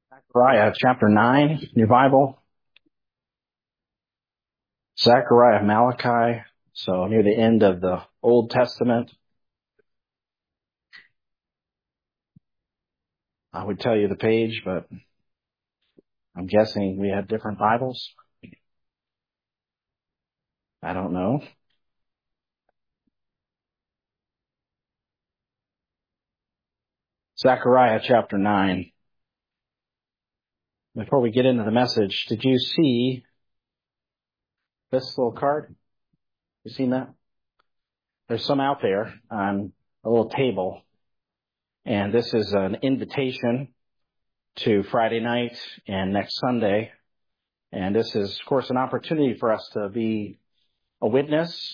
Zechariah chapter 9, in your Bible. Zechariah, Malachi, so near the end of the Old Testament. I would tell you the page, but I'm guessing we have different Bibles. I don't know. Zechariah chapter 9. Before we get into the message, did you see this little card? You seen that? There's some out there on a little table, and this is an invitation to Friday night and next Sunday. And this is, of course, an opportunity for us to be a witness,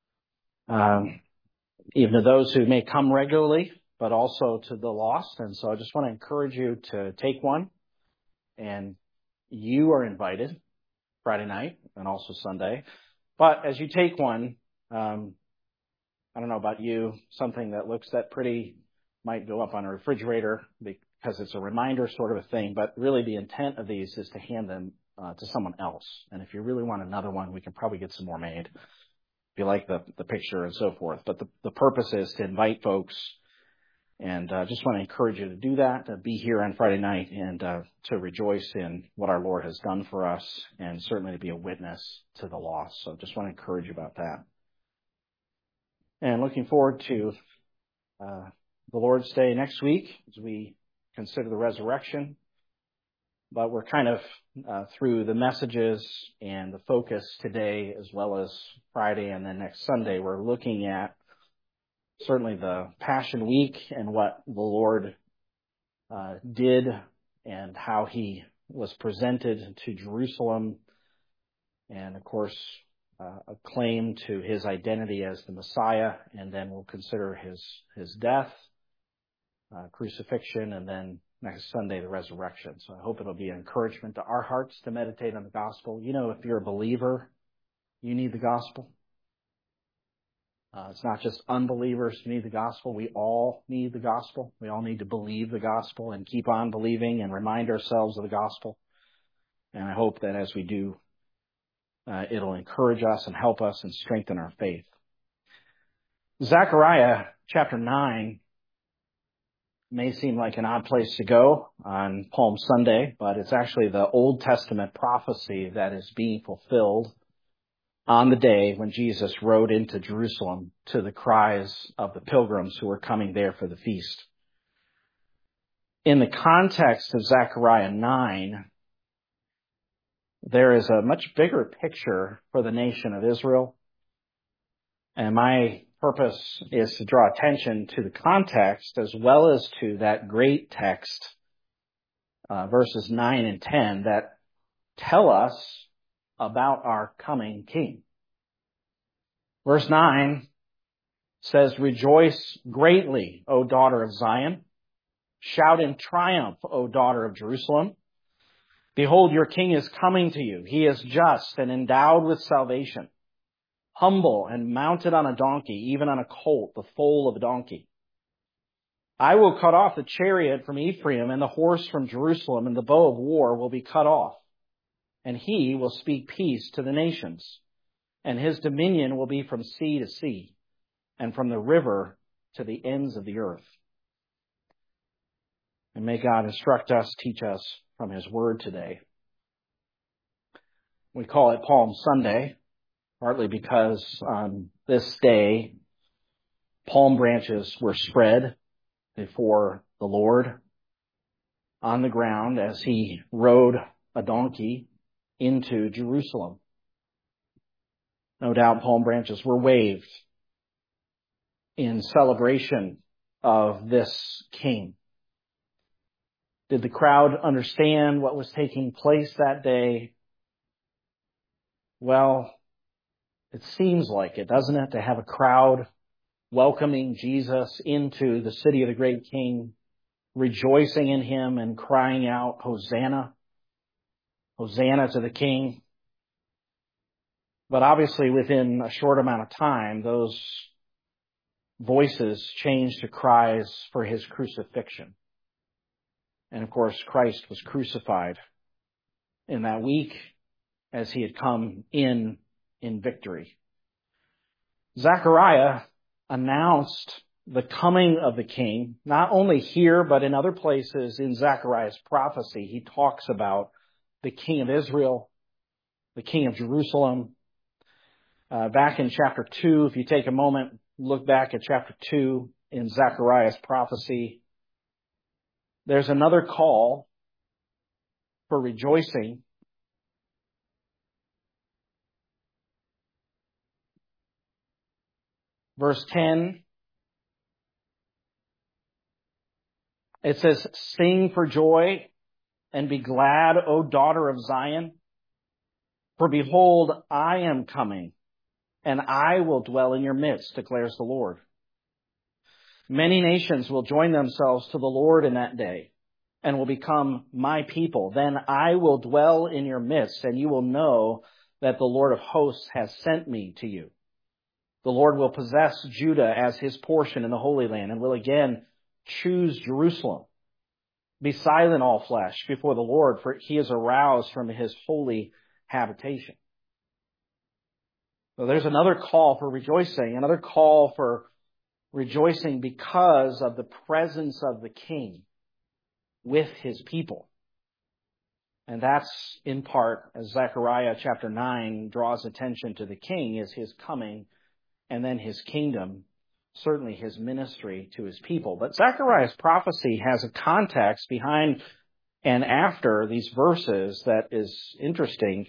even to those who may come regularly, but also to the lost. And so I just want to encourage you to take one. And you are invited Friday night and also Sunday. But as you take one, I don't know about you, something that looks that pretty might go up on a refrigerator because it's a reminder sort of a thing. But really the intent of these is to hand them to someone else. And if you really want another one, we can probably get some more made if you like the picture and so forth. But the purpose is to invite folks, and just want to encourage you to do that, to be here on Friday night and to rejoice in what our Lord has done for us, and certainly to be a witness to the lost. So just want to encourage you about that. And looking forward to the Lord's Day next week as we consider the resurrection. But we're kind of through the messages and the focus today, as well as Friday and then next Sunday, we're looking at certainly the Passion Week and what the Lord did and how he was presented to Jerusalem, and of course a claim to his identity as the Messiah. And then we'll consider his death, crucifixion, and then next Sunday, the resurrection. So I hope it'll be an encouragement to our hearts to meditate on the gospel. You know, if you're a believer, you need the gospel. It's not just unbelievers who need the gospel. We all need the gospel. We all need to believe the gospel and keep on believing and remind ourselves of the gospel. And I hope that as we do, it'll encourage us and help us and strengthen our faith. Zechariah chapter 9 may seem like an odd place to go on Palm Sunday, but it's actually the Old Testament prophecy that is being fulfilled on the day when Jesus rode into Jerusalem to the cries of the pilgrims who were coming there for the feast. In the context of Zechariah 9, there is a much bigger picture for the nation of Israel. And my purpose is to draw attention to the context as well as to that great text, verses 9 and 10, that tell us about our coming King. Verse 9 says, "Rejoice greatly, O daughter of Zion. Shout in triumph, O daughter of Jerusalem. Behold, your King is coming to you. He is just and endowed with salvation, humble and mounted on a donkey, even on a colt, the foal of a donkey. I will cut off the chariot from Ephraim and the horse from Jerusalem, and the bow of war will be cut off. And he will speak peace to the nations, and his dominion will be from sea to sea, and from the river to the ends of the earth." And may God instruct us, teach us from his word today. We call it Palm Sunday, partly because on this day, palm branches were spread before the Lord on the ground as he rode a donkey into Jerusalem. No doubt palm branches were waved in celebration of this king. Did the crowd understand what was taking place that day? Well, it seems like it, doesn't it, to have a crowd welcoming Jesus into the city of the great King, rejoicing in him and crying out, "Hosanna, Hosanna to the King." But obviously within a short amount of time, those voices changed to cries for his crucifixion. And of course, Christ was crucified in that week as he had come in victory. Zechariah announced the coming of the king, not only here, but in other places in Zechariah's prophecy. He talks about the king of Israel, the king of Jerusalem. Back in chapter 2, if you take a moment, look back at chapter 2 in Zechariah's prophecy, there's another call for rejoicing. Verse 10, it says, "Sing for joy and be glad, O daughter of Zion. For behold, I am coming, and I will dwell in your midst, declares the Lord. Many nations will join themselves to the Lord in that day, and will become my people. Then I will dwell in your midst, and you will know that the Lord of hosts has sent me to you. The Lord will possess Judah as his portion in the Holy Land, and will again choose Jerusalem. Be silent, all flesh, before the Lord, for he is aroused from his holy habitation." So there's another call for rejoicing, another call for rejoicing because of the presence of the king with his people. And that's in part, as Zechariah chapter 9 draws attention to the king, is his coming and then his kingdom, certainly his ministry to his people. But Zechariah's prophecy has a context behind and after these verses that is interesting.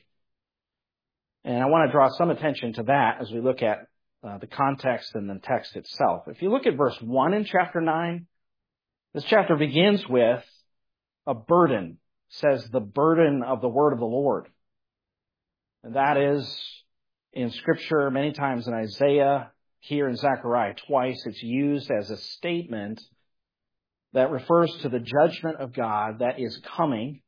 And I want to draw some attention to that as we look at the context and the text itself. If you look at verse 1 in chapter 9, this chapter begins with a burden. It says the burden of the word of the Lord. And that is in Scripture many times in Isaiah, here in Zechariah twice. It's used as a statement that refers to the judgment of God that is coming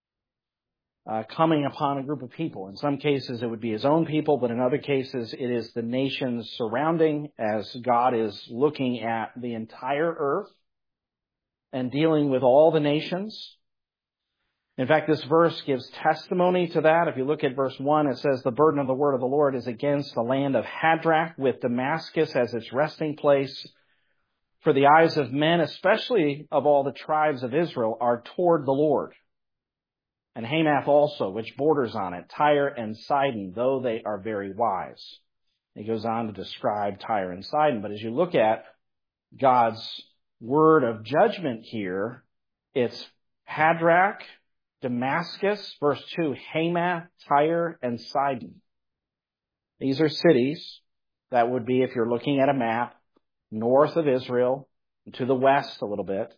upon a group of people. In some cases, it would be his own people, but in other cases, it is the nations surrounding, as God is looking at the entire earth and dealing with all the nations. In fact, this verse gives testimony to that. If you look at verse 1, it says, "The burden of the word of the Lord is against the land of Hadrach, with Damascus as its resting place. For the eyes of men, especially of all the tribes of Israel, are toward the Lord. And Hamath also, which borders on it, Tyre and Sidon, though they are very wise." He goes on to describe Tyre and Sidon. But as you look at God's word of judgment here, it's Hadrach, Damascus, verse 2, Hamath, Tyre, and Sidon. These are cities that would be, if you're looking at a map, north of Israel, to the west a little bit.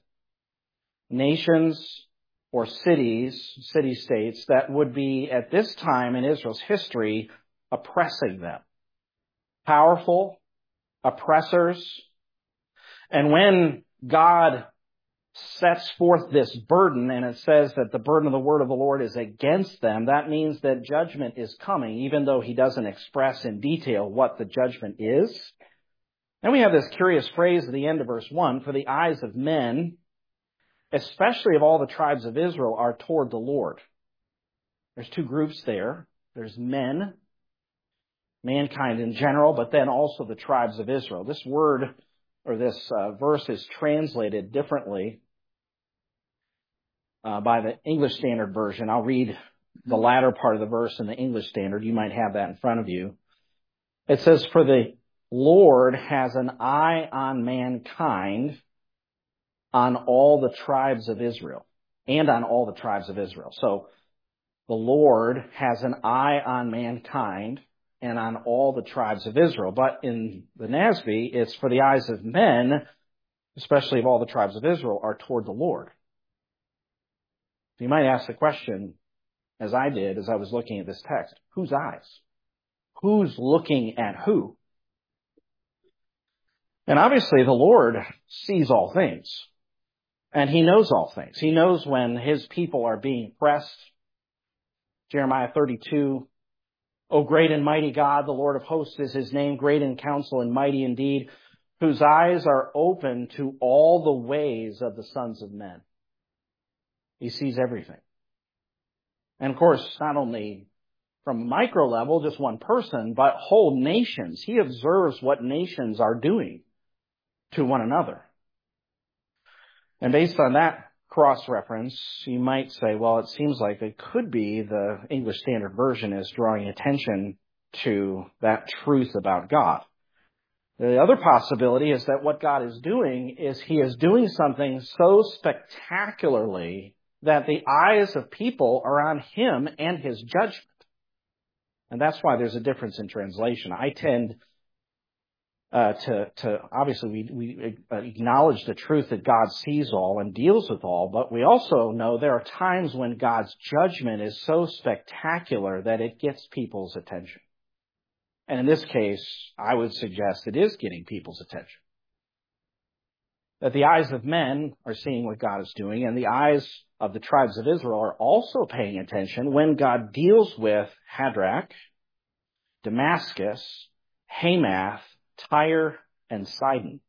Nations or cities, city-states, that would be, at this time in Israel's history, oppressing them. Powerful oppressors. And when God sets forth this burden, and it says that the burden of the word of the Lord is against them, that means that judgment is coming, even though he doesn't express in detail what the judgment is. Then we have this curious phrase at the end of verse 1, "For the eyes of men, especially of all the tribes of Israel, are toward the Lord." There's two groups there. There's men, mankind in general, but then also the tribes of Israel. This word, or this verse, is translated differently by the English Standard Version. I'll read the latter part of the verse in the English Standard. You might have that in front of you. It says, "For the Lord has an eye on mankind, on all the tribes of Israel," and on all the tribes of Israel. So the Lord has an eye on mankind and on all the tribes of Israel. But in the NASB, it's "For the eyes of men, especially of all the tribes of Israel, are toward the Lord." So you might ask the question, as I did as I was looking at this text, whose eyes? Who's looking at who? And obviously the Lord sees all things. And he knows all things. He knows when his people are being pressed. Jeremiah 32, "O great and mighty God, the Lord of hosts is his name, great in counsel and mighty indeed, whose eyes are open to all the ways of the sons of men." He sees everything. And of course, not only from a micro level, just one person, but whole nations. He observes what nations are doing to one another. And based on that cross-reference, you might say, well, it seems like it could be the English Standard Version is drawing attention to that truth about God. The other possibility is that what God is doing is He is doing something so spectacularly that the eyes of people are on Him and His judgment. And that's why there's a difference in translation. I tend to obviously we acknowledge the truth that God sees all and deals with all, but we also know there are times when God's judgment is so spectacular that it gets people's attention. And in this case, I would suggest it is getting people's attention. That the eyes of men are seeing what God is doing, and the eyes of the tribes of Israel are also paying attention when God deals with Hadrach, Damascus, Hamath, Tyre, and Sidon.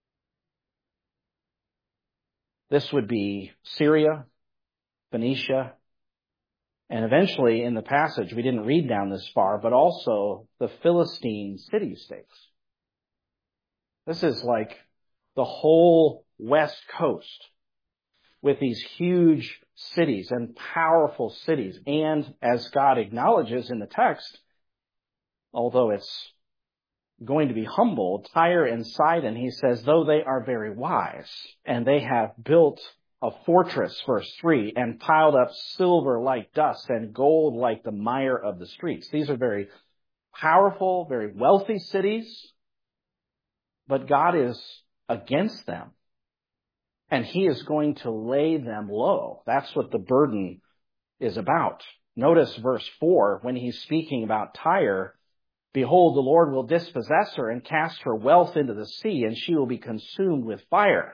This would be Syria, Phoenicia, and eventually in the passage, we didn't read down this far, but also the Philistine city-states. This is like the whole West Coast with these huge cities and powerful cities. And as God acknowledges in the text, although it's going to be humbled, Tyre and Sidon, he says, though they are very wise, and they have built a fortress, verse 3, and piled up silver like dust and gold like the mire of the streets. These are very powerful, very wealthy cities, but God is against them, and He is going to lay them low. That's what the burden is about. Notice verse 4, when he's speaking about Tyre, behold, the Lord will dispossess her and cast her wealth into the sea, and she will be consumed with fire.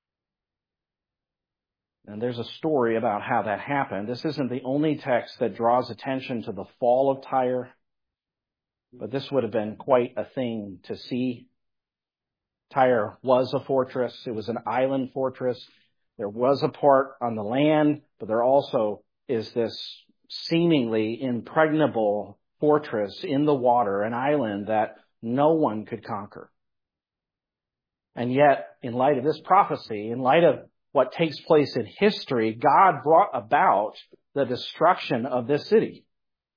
And there's a story about how that happened. This isn't the only text that draws attention to the fall of Tyre, but this would have been quite a thing to see. Tyre was a fortress. It was an island fortress. There was a part on the land, but there also is this seemingly impregnable fortress in the water, an island that no one could conquer. And yet, in light of this prophecy, in light of what takes place in history, God brought about the destruction of this city.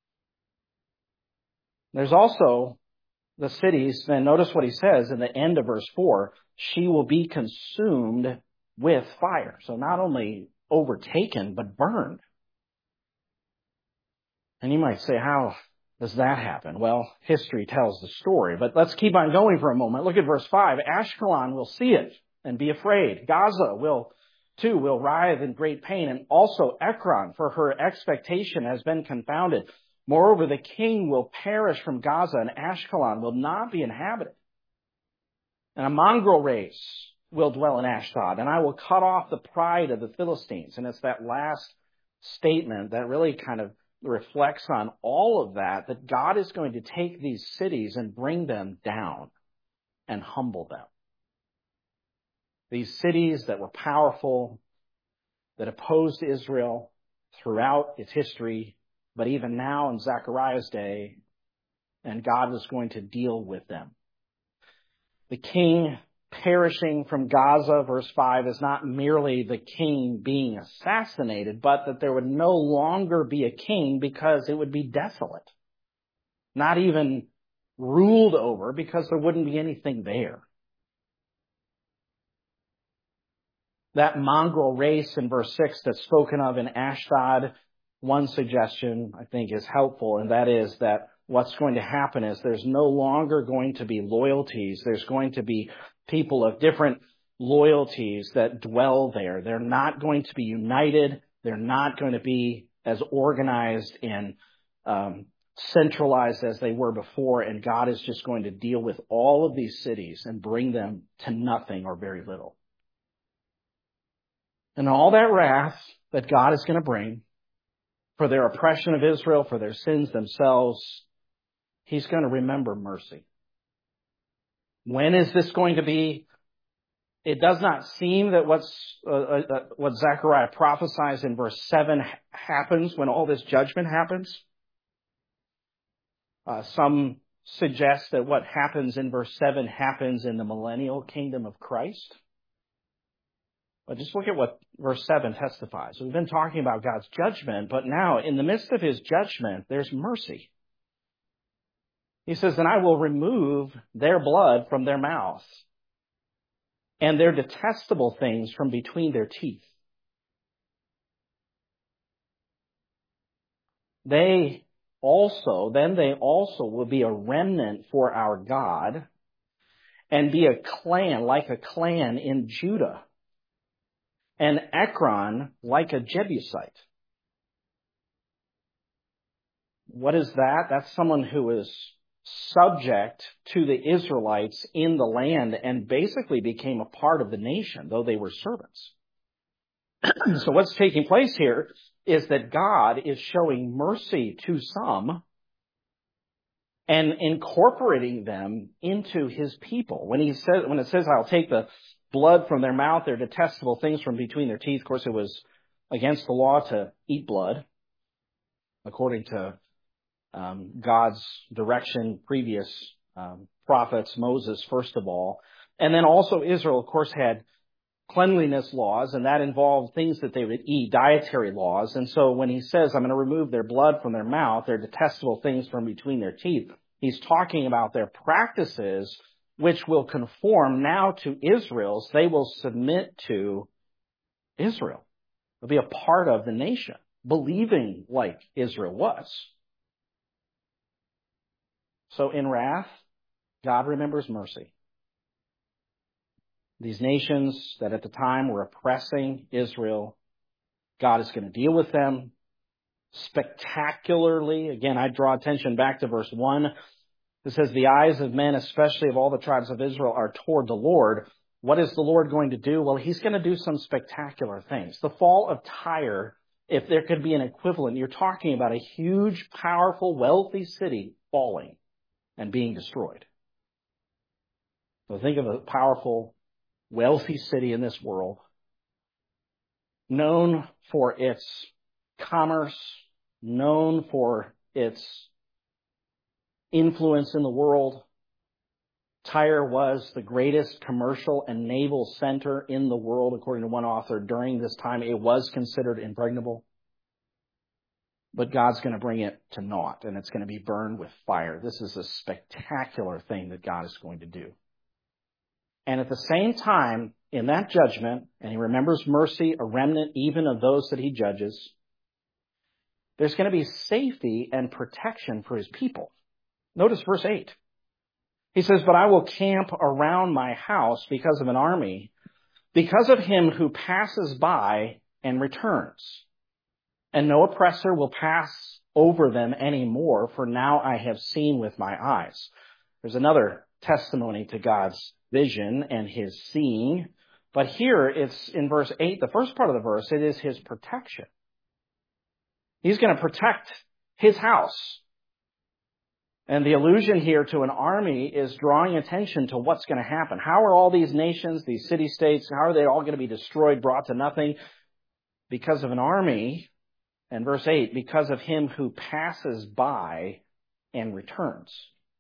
There's also the cities, and notice what he says in the end of verse 4, she will be consumed with fire. So not only overtaken, but burned. And you might say, how does that happen? Well, history tells the story, but let's keep on going for a moment. Look at verse 5. Ashkelon will see it and be afraid. Gaza will writhe in great pain, and also Ekron, for her expectation has been confounded. Moreover, the king will perish from Gaza, and Ashkelon will not be inhabited. And a mongrel race will dwell in Ashdod, and I will cut off the pride of the Philistines. And it's that last statement that really kind of reflects on all of that God is going to take these cities and bring them down and humble them. These cities that were powerful, that opposed Israel throughout its history, but even now in Zechariah's day, and God was going to deal with them. The king perishing from Gaza, verse 5, is not merely the king being assassinated, but that there would no longer be a king because it would be desolate. Not even ruled over because there wouldn't be anything there. That mongrel race in verse 6 that's spoken of in Ashdod, one suggestion I think is helpful, and that is that what's going to happen is there's no longer going to be loyalties. There's going to be people of different loyalties that dwell there. They're not going to be united. They're not going to be as organized and centralized as they were before, and God is just going to deal with all of these cities and bring them to nothing or very little. And all that wrath that God is going to bring for their oppression of Israel, for their sins themselves, He's going to remember mercy. When is this going to be? it does not seem that what Zechariah prophesies in verse 7 happens when all this judgment happens. Some suggest that what happens in verse 7 happens in the millennial kingdom of Christ. But just look at what verse 7 testifies. We've been talking about God's judgment, but now in the midst of his judgment, there's mercy. He says, and I will remove their blood from their mouth and their detestable things from between their teeth. They also will be a remnant for our God and be a clan, like a clan in Judah, and Ekron like a Jebusite. What is that? That's someone who is subject to the Israelites in the land and basically became a part of the nation, though they were servants. So what's taking place here is that God is showing mercy to some and incorporating them into his people. When it says, I'll take the blood from their mouth, their detestable things from between their teeth. Of course, it was against the law to eat blood, according to God's direction, previous prophets, Moses first of all. And then also Israel, of course, had cleanliness laws, and that involved things that they would eat, dietary laws. And so when he says, I'm going to remove their blood from their mouth, their detestable things from between their teeth, he's talking about their practices, which will conform now to Israel's. They will submit to Israel. They'll be a part of the nation, believing like Israel was. So in wrath, God remembers mercy. These nations that at the time were oppressing Israel, God is going to deal with them spectacularly. Again, I draw attention back to verse 1. It says, the eyes of men, especially of all the tribes of Israel, are toward the Lord. What is the Lord going to do? Well, he's going to do some spectacular things. The fall of Tyre, if there could be an equivalent, you're talking about a huge, powerful, wealthy city falling and being destroyed. So think of a powerful, wealthy city in this world, known for its commerce, known for its influence in the world. Tyre was the greatest commercial and naval center in the world, according to one author. During this time, it was considered impregnable. But God's going to bring it to naught, and it's going to be burned with fire. This is a spectacular thing that God is going to do. And at the same time, in that judgment, and he remembers mercy, a remnant even of those that he judges, there's going to be safety and protection for his people. Notice verse 8. He says, but I will camp around my house because of an army, because of him who passes by and returns. And no oppressor will pass over them anymore, for now I have seen with my eyes. There's another testimony to God's vision and his seeing. But here it's in verse 8, the first part of the verse, it is his protection. He's going to protect his house. And the allusion here to an army is drawing attention to what's going to happen. How are all these nations, these city-states, how are they all going to be destroyed, brought to nothing? Because of an army. And verse 8, because of him who passes by and returns.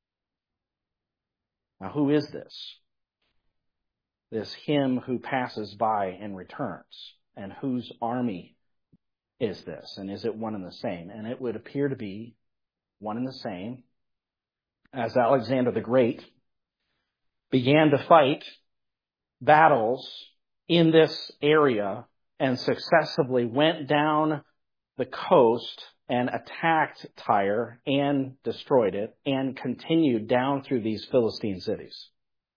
Now, who is this? This him who passes by and returns. And whose army is this? And is it one and the same? And it would appear to be one and the same. As Alexander the Great began to fight battles in this area and successively went down the coast and attacked Tyre and destroyed it and continued down through these Philistine cities.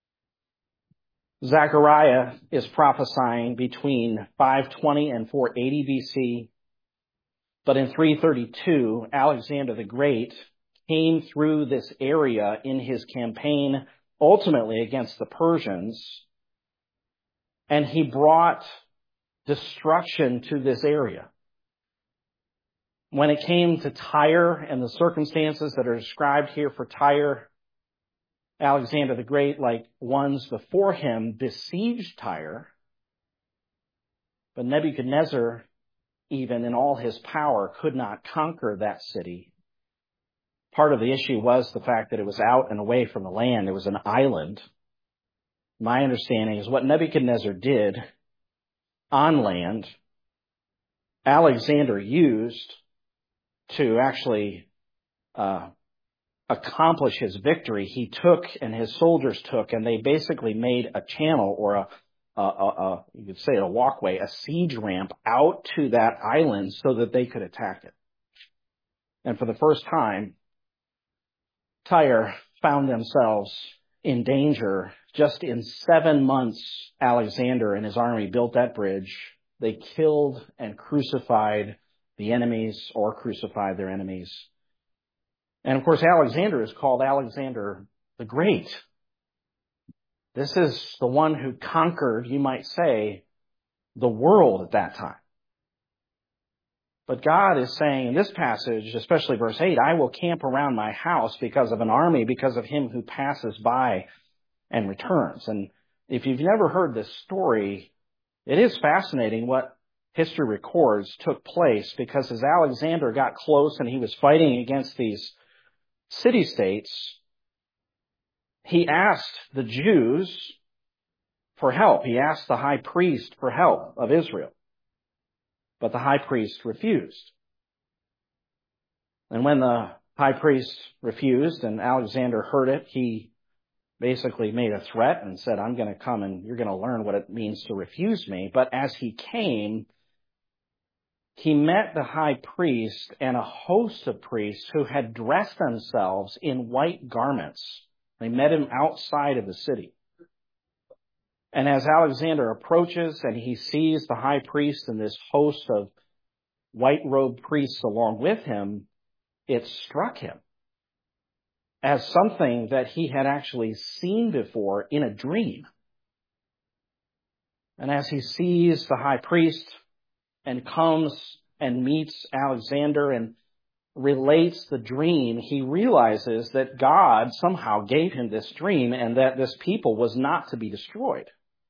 Zechariah is prophesying between 520 and 480 BC, but in 332, Alexander the Great came through this area in his campaign, ultimately against the Persians, and he brought destruction to this area. When it came to Tyre and the circumstances that are described here for Tyre, Alexander the Great, like ones before him, besieged Tyre. But Nebuchadnezzar, even in all his power, could not conquer that city. Part of the issue was the fact that it was out and away from the land. It was an island. My understanding is what Nebuchadnezzar did on land, Alexander used to actually accomplish his victory. He took, and his soldiers took, and they basically made a channel or you could say a walkway, a siege ramp out to that island so that they could attack it. And for the first time, Tyre found themselves in danger. Just in 7 months, Alexander and his army built that bridge. They killed and crucified the enemies, or crucified their enemies. And of course, Alexander is called Alexander the Great. This is the one who conquered, you might say, the world at that time. But God is saying in this passage, especially verse 8, I will camp around my house because of an army, because of him who passes by and returns. And if you've never heard this story, it is fascinating what history records took place, because as Alexander got close and he was fighting against these city-states, he asked the Jews for help. He asked the high priest for help of Israel. But the high priest refused. And when the high priest refused and Alexander heard it, he basically made a threat and said, I'm going to come and you're going to learn what it means to refuse me. But as he came, he met the high priest and a host of priests who had dressed themselves in white garments. They met him outside of the city. And as Alexander approaches and he sees the high priest and this host of white-robed priests along with him, it struck him as something that he had actually seen before in a dream. And as he sees the high priest and comes and meets Alexander and relates the dream, he realizes that God somehow gave him this dream and that this people was not to be destroyed.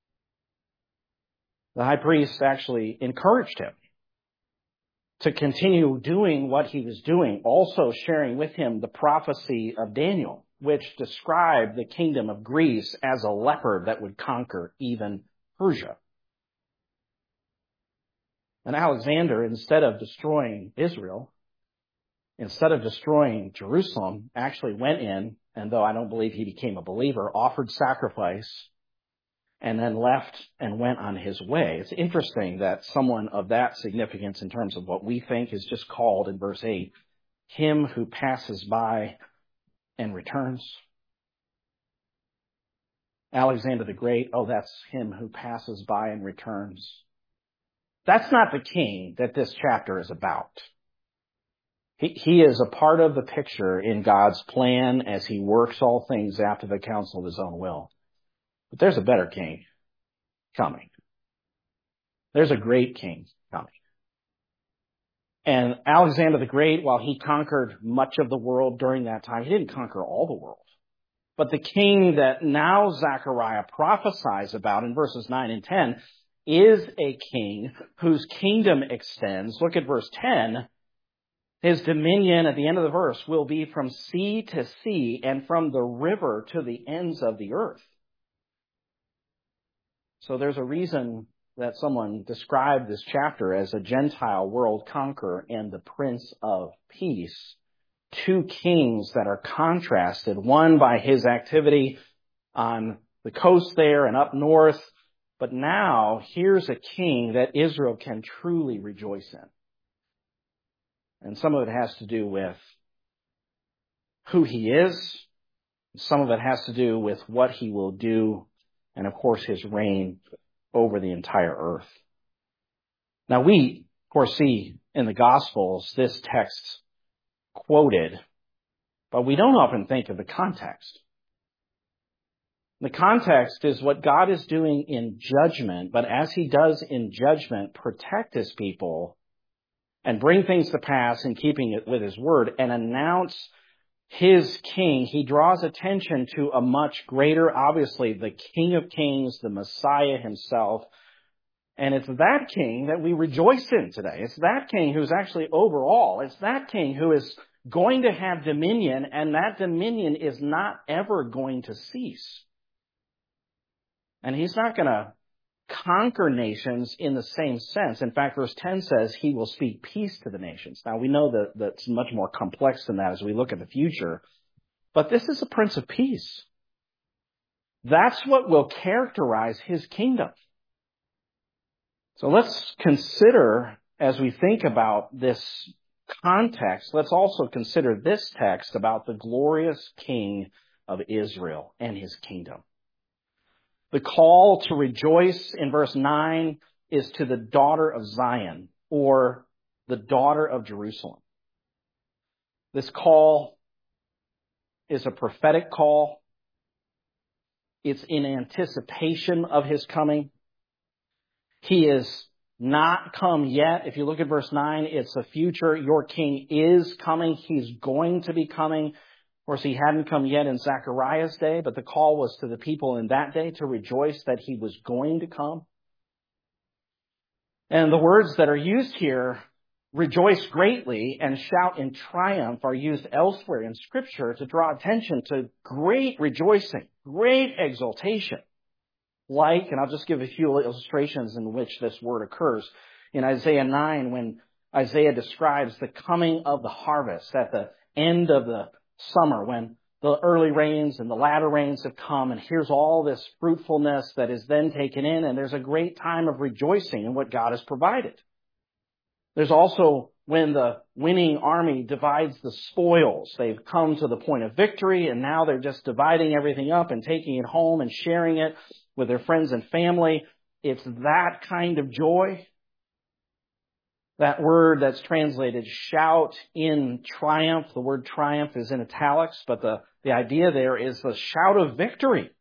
The high priest actually encouraged him to continue doing what he was doing, also sharing with him the prophecy of Daniel, which described the kingdom of Greece as a leopard that would conquer even Persia. And Alexander, instead of destroying Israel, instead of destroying Jerusalem, actually went in, and though I don't believe he became a believer, offered sacrifice, and then left and went on his way. It's interesting that someone of that significance in terms of what we think is just called in verse 8, him who passes by and returns. Alexander the Great, oh, that's him who passes by and returns. That's not the king that this chapter is about. He is a part of the picture in God's plan as he works all things after the counsel of his own will. But there's a better king coming. There's a great king coming. And Alexander the Great, while he conquered much of the world during that time, he didn't conquer all the world. But the king that now Zechariah prophesies about in verses 9 and 10 is a king whose kingdom extends. Look at verse 10. His dominion at the end of the verse will be from sea to sea and from the river to the ends of the earth. So there's a reason that someone described this chapter as a Gentile world conqueror and the Prince of Peace. Two kings that are contrasted, one by his activity on the coast there and up north, but now here's a king that Israel can truly rejoice in. And some of it has to do with who he is. Some of it has to do with what he will do. And of course, his reign over the entire earth. Now we, of course, see in the Gospels this text quoted, but we don't often think of the context. The context is what God is doing in judgment, but as he does in judgment, protect his people and bring things to pass in keeping it with his word and announce his king, he draws attention to a much greater, obviously, the King of Kings, the Messiah himself. And it's that king that we rejoice in today. It's that king who's actually over all. It's that king who is going to have dominion, and that dominion is not ever going to cease. And he's not going to conquer nations in the same sense. In fact, verse 10 says he will speak peace to the nations. Now, we know that that's much more complex than that as we look at the future. But this is a Prince of Peace. That's what will characterize his kingdom. So let's consider, as we think about this context, let's also consider this text about the glorious King of Israel and his kingdom. The call to rejoice in verse 9 is to the daughter of Zion, or the daughter of Jerusalem. This call is a prophetic call. It's in anticipation of his coming. He is not come yet. If you look at verse 9, it's a future. Your king is coming. He's going to be coming. Of course, he hadn't come yet in Zechariah's day, but the call was to the people in that day to rejoice that he was going to come. And the words that are used here, rejoice greatly and shout in triumph, are used elsewhere in Scripture to draw attention to great rejoicing, great exultation. Like, and I'll just give a few illustrations in which this word occurs. In Isaiah 9, when Isaiah describes the coming of the harvest at the end of the summer, when the early rains and the latter rains have come, and here's all this fruitfulness that is then taken in, and there's a great time of rejoicing in what God has provided. There's also when the winning army divides the spoils. They've come to the point of victory, and now they're just dividing everything up and taking it home and sharing it with their friends and family. It's that kind of joy. That word that's translated shout in triumph, the word triumph is in italics, but the idea there is a shout of victory,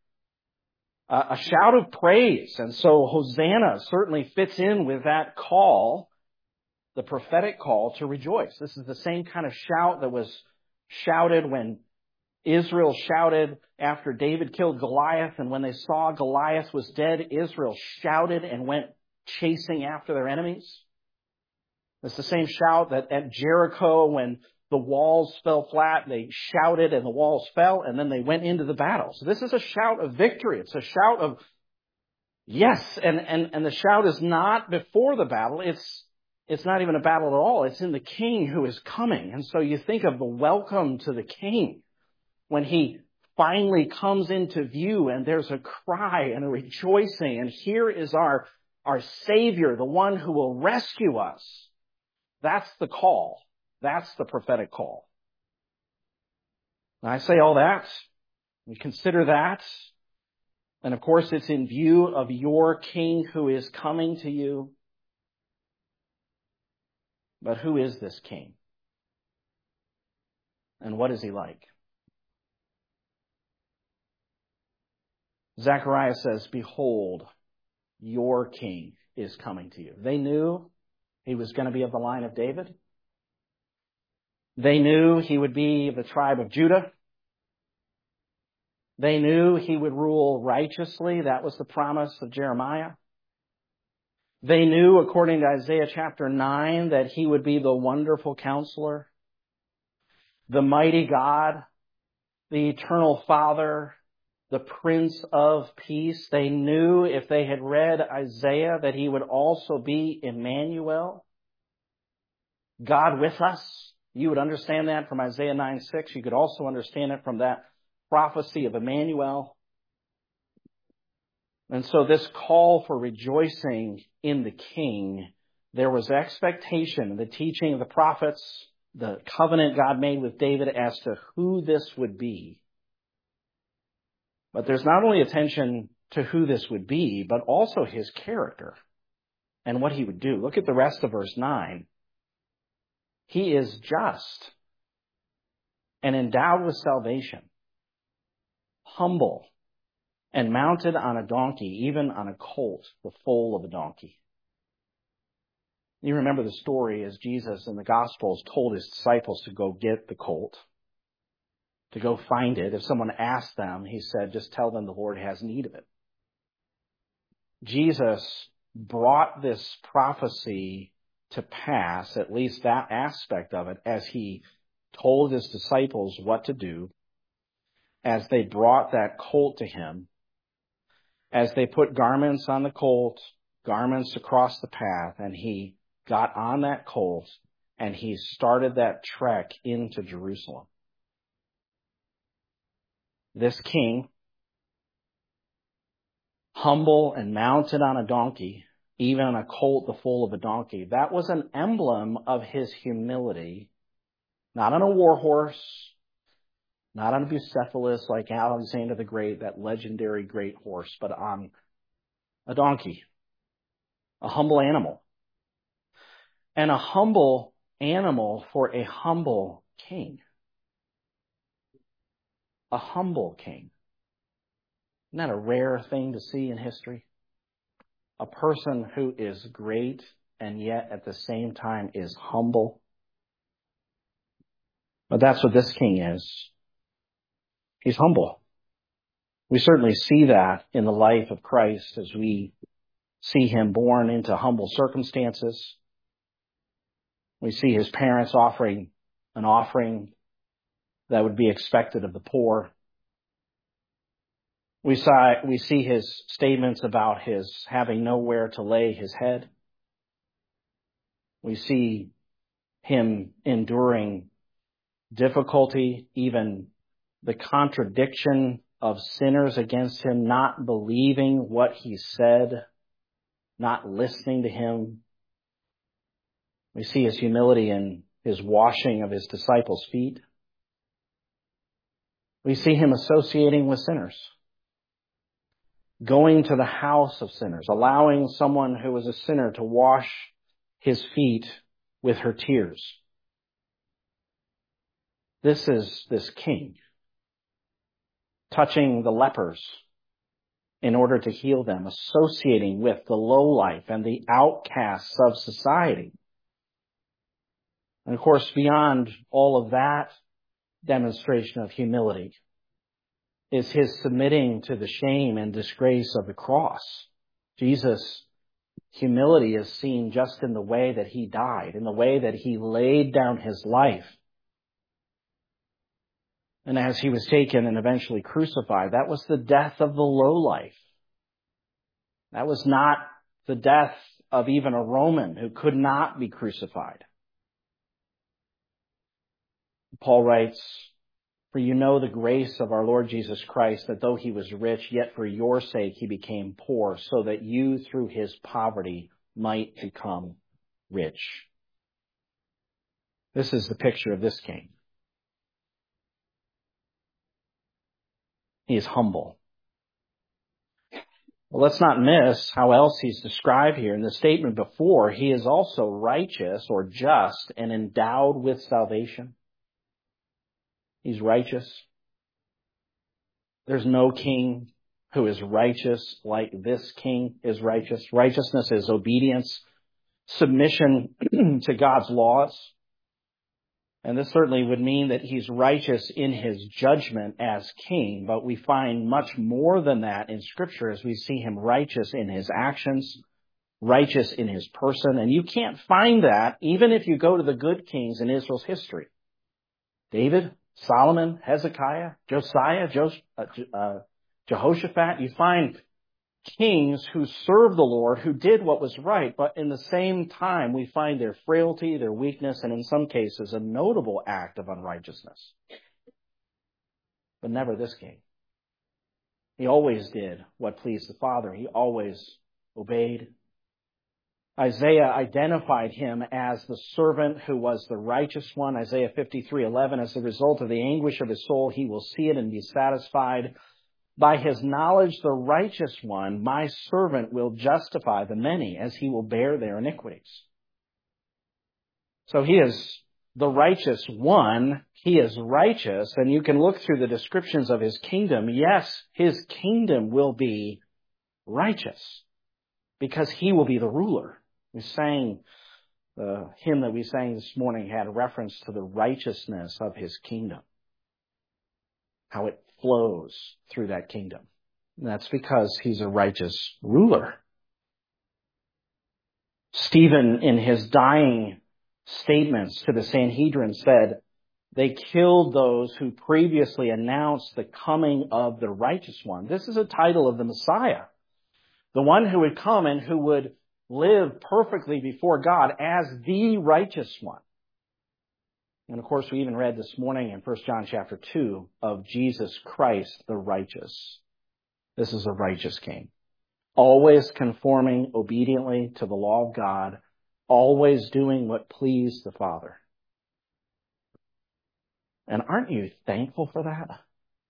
a shout of praise. And so Hosanna certainly fits in with that call, the prophetic call to rejoice. This is the same kind of shout that was shouted when Israel shouted after David killed Goliath, and when they saw Goliath was dead, Israel shouted and went chasing after their enemies. It's the same shout that at Jericho, when the walls fell flat, they shouted and the walls fell, and then they went into the battle. So this is a shout of victory. It's a shout of yes, and the shout is not before the battle. It's not even a battle at all. It's in the King who is coming. And so you think of the welcome to the King when he finally comes into view, and there's a cry and a rejoicing, and here is our Savior, the one who will rescue us. That's the call. That's the prophetic call. And I say all that, we consider that, and of course it's in view of your King who is coming to you. But who is this King? And what is he like? Zechariah says, behold, your King is coming to you. They knew he was going to be of the line of David. They knew he would be of the tribe of Judah. They knew he would rule righteously. That was the promise of Jeremiah. They knew, according to Isaiah chapter 9, that he would be the wonderful counselor, the mighty God, the eternal Father, the Prince of Peace. They knew, if they had read Isaiah, that he would also be Emmanuel, God with us. You would understand that from Isaiah 9:6. You could also understand it from that prophecy of Emmanuel. And so this call for rejoicing in the King, there was expectation, the teaching of the prophets, the covenant God made with David as to who this would be. But there's not only attention to who this would be, but also his character and what he would do. Look at the rest of verse 9. He is just and endowed with salvation, humble, and mounted on a donkey, even on a colt, the foal of a donkey. You remember the story as Jesus in the Gospels told his disciples to go get the colt. to go find it. If someone asked them, he said, just tell them the Lord has need of it. Jesus brought this prophecy to pass, at least that aspect of it, as he told his disciples what to do, as they brought that colt to him, as they put garments on the colt, garments across the path, and he got on that colt and he started that trek into Jerusalem. This king, humble and mounted on a donkey, even on a colt the foal of a donkey, that was an emblem of his humility, not on a war horse, not on a Bucephalus like Alexander the Great, that legendary great horse, but on a donkey, a humble animal. And a humble animal for a humble king. A humble king. Isn't that a rare thing to see in history? A person who is great and yet at the same time is humble. But that's what this king is. He's humble. We certainly see that in the life of Christ as we see him born into humble circumstances. We see his parents offering an offering that would be expected of the poor. We see his statements about his having nowhere to lay his head. We see him enduring difficulty, even the contradiction of sinners against him, not believing what he said, not listening to him. We see his humility in his washing of his disciples' feet. We see him associating with sinners, going to the house of sinners, allowing someone who is a sinner to wash his feet with her tears. This is this king, touching the lepers in order to heal them, associating with the lowlife and the outcasts of society. And of course, beyond all of that demonstration of humility is his submitting to the shame and disgrace of the cross. Jesus' humility is seen just in the way that he died, in the way that he laid down his life. And as he was taken and eventually crucified, that was the death of the lowlife. That was not the death of even a Roman who could not be crucified. Paul writes, "For you know the grace of our Lord Jesus Christ, that though he was rich, yet for your sake he became poor, so that you through his poverty might become rich." This is the picture of this king. He is humble. Well, let's not miss how else he's described here. In the statement before, he is also righteous or just and endowed with salvation. He's righteous. There's no king who is righteous like this king is righteous. Righteousness is obedience, submission to God's laws. And this certainly would mean that he's righteous in his judgment as king, but we find much more than that in Scripture as we see him righteous in his actions, righteous in his person. And you can't find that even if you go to the good kings in Israel's history. David, Solomon, Hezekiah, Josiah, Jehoshaphat. You find kings who served the Lord, who did what was right, but in the same time we find their frailty, their weakness, and in some cases a notable act of unrighteousness. But never this king. He always did what pleased the Father. He always obeyed. Isaiah identified him as the servant who was the righteous one. Isaiah 53:11, as a result of the anguish of his soul, he will see it and be satisfied. By his knowledge, the righteous one, my servant, will justify the many as he will bear their iniquities. So he is the righteous one. He is righteous. And you can look through the descriptions of his kingdom. Yes, his kingdom will be righteous because he will be the ruler. We sang the hymn that we sang this morning had reference to the righteousness of his kingdom. how it flows through that kingdom. And that's because he's a righteous ruler. Stephen, in his dying statements to the Sanhedrin, said, they killed those who previously announced the coming of the righteous one. This is a title of the Messiah, the one who would come and who would live perfectly before God as the righteous one. And of course, we even read this morning in 1 John chapter 2 of Jesus Christ, the righteous. This is a righteous king, always conforming obediently to the law of God, always doing what pleased the Father. And aren't you thankful for that?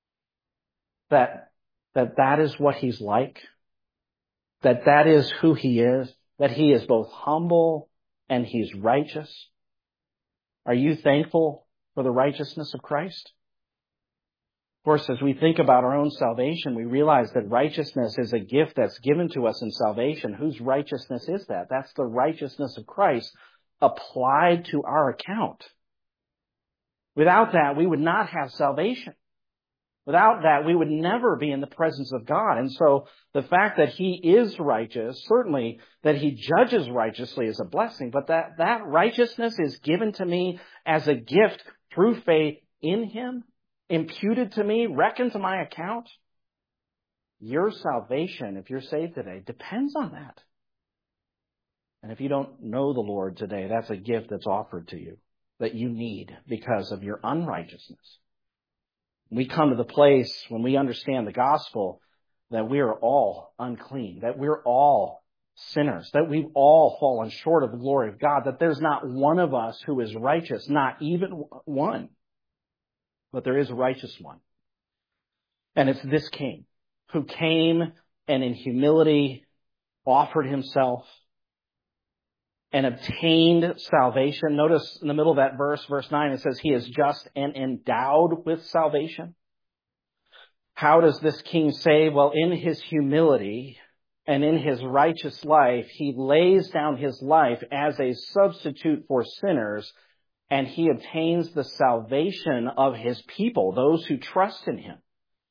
That is what he's like? That is who he is? That he is both humble and he's righteous? Are you thankful for the righteousness of Christ? Of course, as we think about our own salvation, we realize that righteousness is a gift that's given to us in salvation. Whose righteousness is that? That's the righteousness of Christ applied to our account. Without that, we would not have salvation. Without that, we would never be in the presence of God. And so the fact that he is righteous, certainly that he judges righteously is a blessing, but that righteousness is given to me as a gift through faith in him, imputed to me, reckoned to my account. Your salvation, if you're saved today, depends on that. And if you don't know the Lord today, that's a gift that's offered to you that you need because of your unrighteousness. We come to the place when we understand the gospel that we are all unclean, that we're all sinners, that we've all fallen short of the glory of God, that there's not one of us who is righteous, not even one. But there is a righteous one. And it's this king who came and in humility offered himself and obtained salvation. Notice in the middle of that verse, verse 9, it says he is just and endowed with salvation. How does this king save? Well, in his humility and in his righteous life, he lays down his life as a substitute for sinners, and he obtains the salvation of his people, those who trust in him.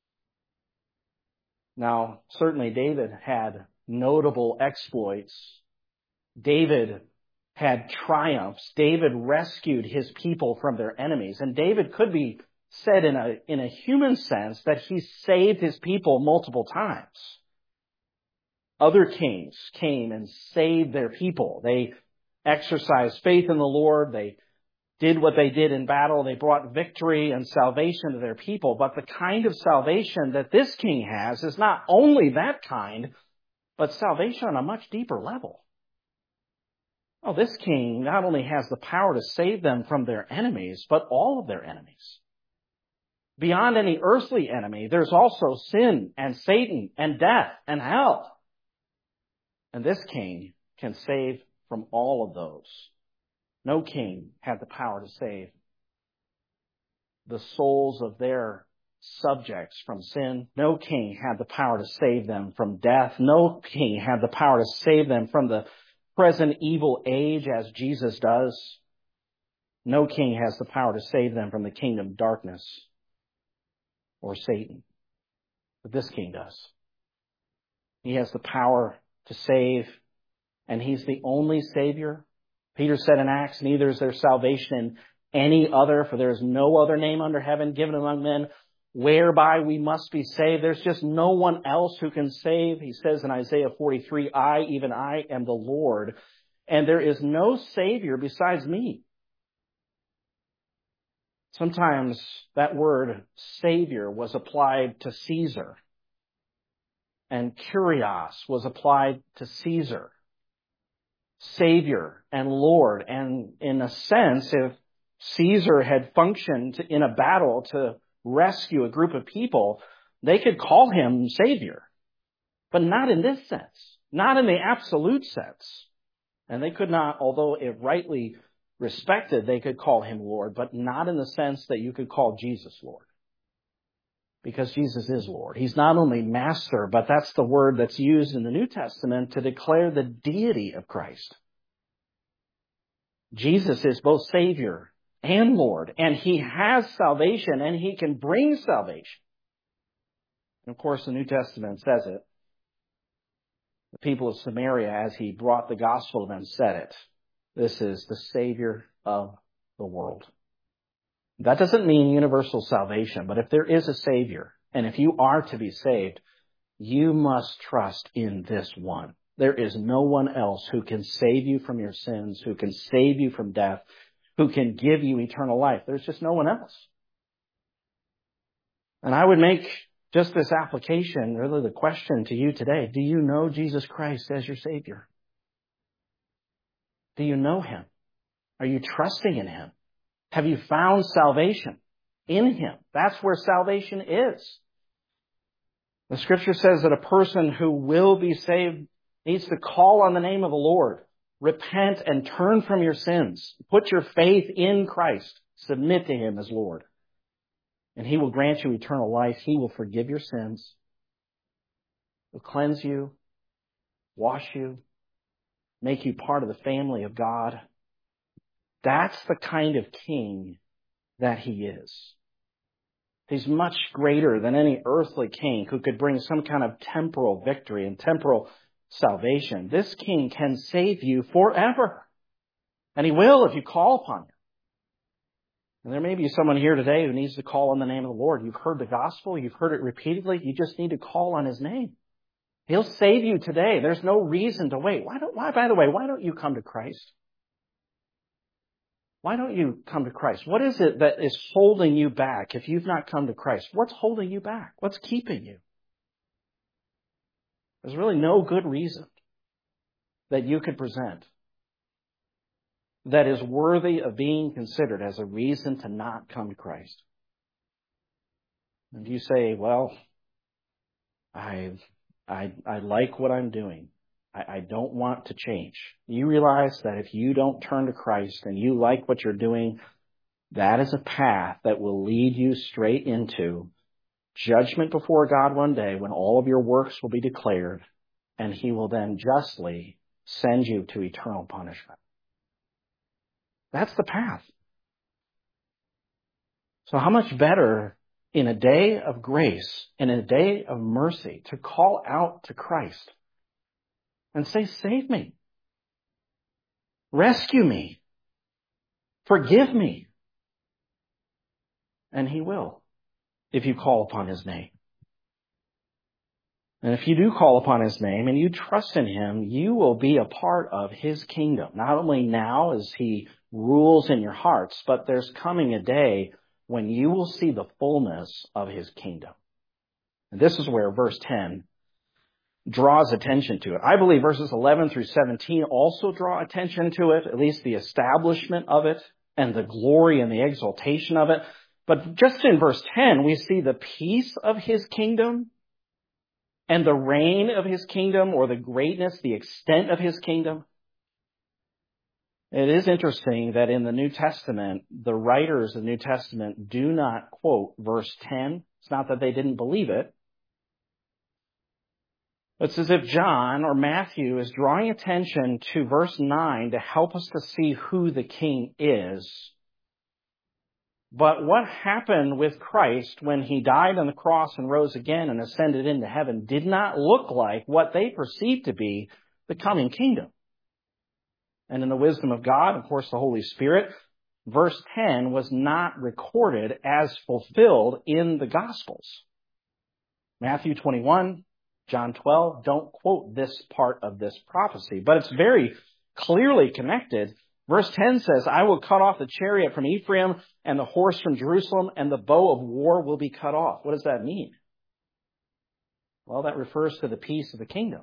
Now, certainly David had notable exploits. David had triumphs. David rescued his people from their enemies. And David could be said in a human sense that he saved his people multiple times. Other kings came and saved their people. They exercised faith in the Lord. They did what they did in battle. They brought victory and salvation to their people. But the kind of salvation that this king has is not only that kind, but salvation on a much deeper level. Oh, this king not only has the power to save them from their enemies, but all of their enemies. Beyond any earthly enemy, there's also sin and Satan and death and hell. And this king can save from all of those. No king had the power to save the souls of their subjects from sin. No king had the power to save them from death. No king had the power to save them from the present evil age as Jesus does. No king has the power to save them from the kingdom of darkness or Satan. But this king does. He has the power to save, and he's the only Savior. Peter said in Acts, neither is there salvation in any other, for there is no other name under heaven given among men whereby we must be saved. There's just no one else who can save. He says in Isaiah 43, even I am the Lord, and there is no Savior besides me. Sometimes that word Savior was applied to Caesar, and Kyrios was applied to Caesar. Savior and Lord. And in a sense, if Caesar had functioned in a battle to rescue a group of people, they could call him Savior. But not in this sense. Not in the absolute sense. And they could not, although if rightly respected, they could call him Lord, but not in the sense that you could call Jesus Lord. Because Jesus is Lord. He's not only Master, but that's the word that's used in the New Testament to declare the deity of Christ. Jesus is both Savior and Lord. And He has salvation, and He can bring salvation. And of course, the New Testament says it. The people of Samaria, as He brought the gospel to them, said it. This is the Savior of the world. That doesn't mean universal salvation, but if there is a Savior, and if you are to be saved, you must trust in this one. There is no one else who can save you from your sins, who can save you from death, who can give you eternal life. There's just no one else. And I would make just this application, really the question to you today. Do you know Jesus Christ as your Savior? Do you know Him? Are you trusting in Him? Have you found salvation in Him? That's where salvation is. The Scripture says that a person who will be saved needs to call on the name of the Lord, repent and turn from your sins, put your faith in Christ, submit to Him as Lord, and He will grant you eternal life. He will forgive your sins, will cleanse you, wash you, make you part of the family of God. That's the kind of king that He is. He's much greater than any earthly king who could bring some kind of temporal victory and temporal salvation. This king can save you forever. And He will if you call upon Him. And there may be someone here today who needs to call on the name of the Lord. You've heard the gospel. You've heard it repeatedly. You just need to call on His name. He'll save you today. There's no reason to wait. By the way, why don't you come to Christ? Why don't you come to Christ? What is it that is holding you back if you've not come to Christ? What's holding you back? What's keeping you? There's really no good reason that you could present that is worthy of being considered as a reason to not come to Christ. And you say, well, I like what I'm doing. I don't want to change. You realize that if you don't turn to Christ and you like what you're doing, that is a path that will lead you straight into judgment before God one day when all of your works will be declared, and He will then justly send you to eternal punishment. That's the path. So how much better in a day of grace, in a day of mercy, to call out to Christ and say, save me, rescue me, forgive me. And He will, if you call upon His name. And if you do call upon His name and you trust in Him, you will be a part of His kingdom. Not only now as He rules in your hearts, but there's coming a day when you will see the fullness of His kingdom. And this is where verse 10 draws attention to it. I believe verses 11 through 17 also draw attention to it, at least the establishment of it and the glory and the exaltation of it. But just in verse 10, we see the peace of His kingdom and the reign of His kingdom, or the greatness, the extent of His kingdom. It is interesting that in the New Testament, the writers of the New Testament do not quote verse 10. It's not that they didn't believe it. It's as if John or Matthew is drawing attention to verse 9 to help us to see who the king is. But what happened with Christ when He died on the cross and rose again and ascended into heaven did not look like what they perceived to be the coming kingdom. And in the wisdom of God, of course, the Holy Spirit, verse 10 was not recorded as fulfilled in the Gospels. Matthew 21, John 12 don't quote this part of this prophecy, but it's very clearly connected. Verse 10 says, I will cut off the chariot from Ephraim and the horse from Jerusalem, and the bow of war will be cut off. What does that mean? Well, that refers to the peace of the kingdom.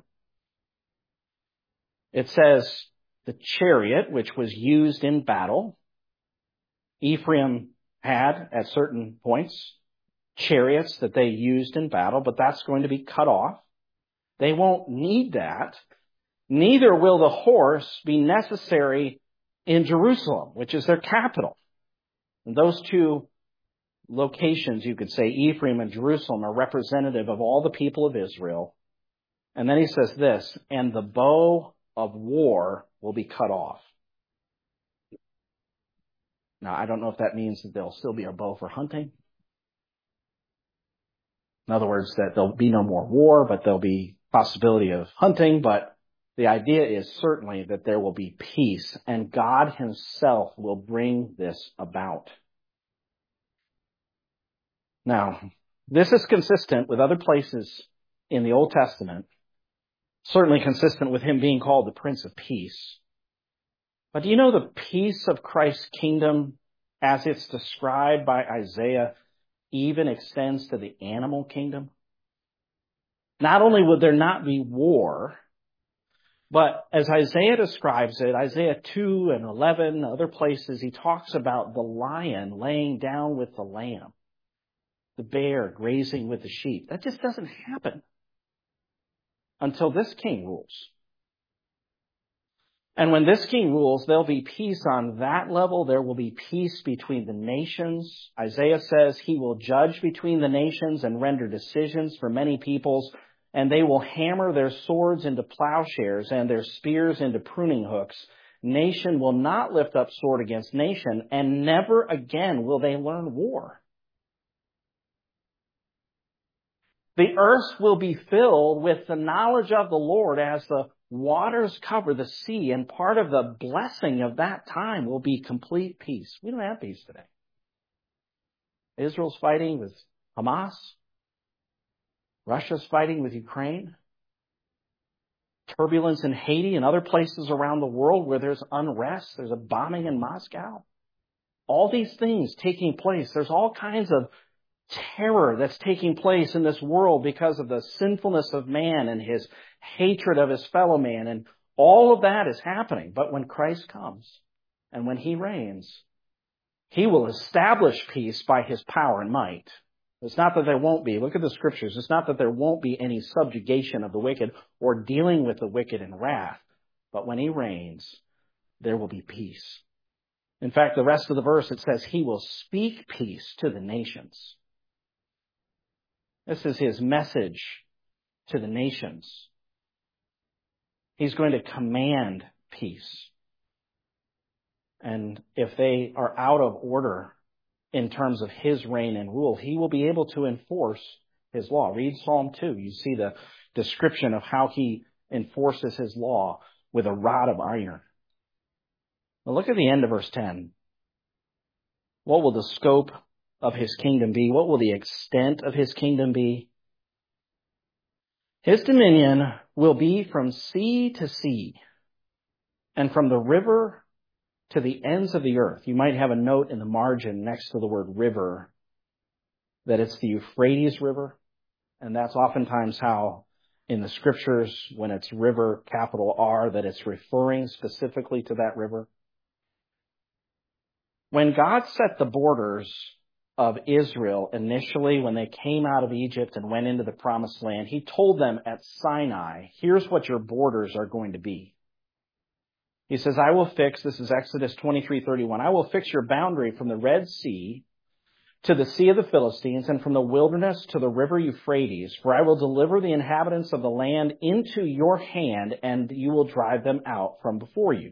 It says the chariot, which was used in battle, Ephraim had at certain points chariots that they used in battle, but that's going to be cut off. They won't need that. Neither will the horse be necessary in Jerusalem, which is their capital. And those two locations, you could say, Ephraim and Jerusalem, are representative of all the people of Israel. And then he says this, and the bow of war will be cut off. Now, I don't know if that means that there'll still be a bow for hunting. In other words, that there'll be no more war, but there'll be possibility of hunting. But the idea is certainly that there will be peace, and God himself will bring this about. Now, this is consistent with other places in the Old Testament, certainly consistent with him being called the Prince of Peace. But do you know the peace of Christ's kingdom, as it's described by Isaiah, even extends to the animal kingdom? Not only would there not be war, but as Isaiah describes it, Isaiah 2 and 11, other places, he talks about the lion laying down with the lamb, the bear grazing with the sheep. That just doesn't happen until this king rules. And when this king rules, there'll be peace on that level. There will be peace between the nations. Isaiah says he will judge between the nations and render decisions for many peoples, and they will hammer their swords into plowshares and their spears into pruning hooks. Nation will not lift up sword against nation, and never again will they learn war. The earth will be filled with the knowledge of the Lord as the waters cover the sea, and part of the blessing of that time will be complete peace. We don't have peace today. Israel's fighting with Hamas. Russia's fighting with Ukraine. Turbulence in Haiti and other places around the world where there's unrest. There's a bombing in Moscow. All these things taking place. There's all kinds of terror that's taking place in this world because of the sinfulness of man and his hatred of his fellow man. And all of that is happening. But when Christ comes and when he reigns, he will establish peace by his power and might. It's not that there won't be. Look at the scriptures. It's not that there won't be any subjugation of the wicked or dealing with the wicked in wrath. But when he reigns, there will be peace. In fact, the rest of the verse, it says he will speak peace to the nations. This is his message to the nations. He's going to command peace. And if they are out of order in terms of his reign and rule, he will be able to enforce his law. Read Psalm 2. You see the description of how he enforces his law with a rod of iron. Now look at the end of verse 10. What will the scope of his kingdom be? What will the extent of his kingdom be? His dominion will be from sea to sea and from the river to the ends of the earth. You might have a note in the margin next to the word river that it's the Euphrates River. And that's oftentimes how in the scriptures, when it's river, capital R, that it's referring specifically to that river. When God set the borders of Israel initially, when they came out of Egypt and went into the promised land, he told them at Sinai, here's what your borders are going to be. He says, I will fix, this is Exodus 23:31, I will fix your boundary from the Red Sea to the Sea of the Philistines and from the wilderness to the river Euphrates, for I will deliver the inhabitants of the land into your hand, and you will drive them out from before you.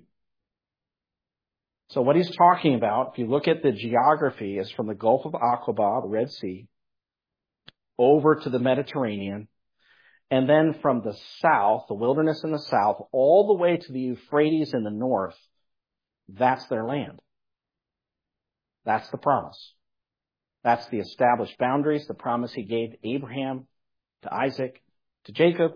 So what he's talking about, if you look at the geography, is from the Gulf of Aqaba, the Red Sea, over to the Mediterranean, and then from the south, the wilderness in the south, all the way to the Euphrates in the north. That's their land. That's the promise. That's the established boundaries, the promise he gave Abraham, to Isaac, to Jacob.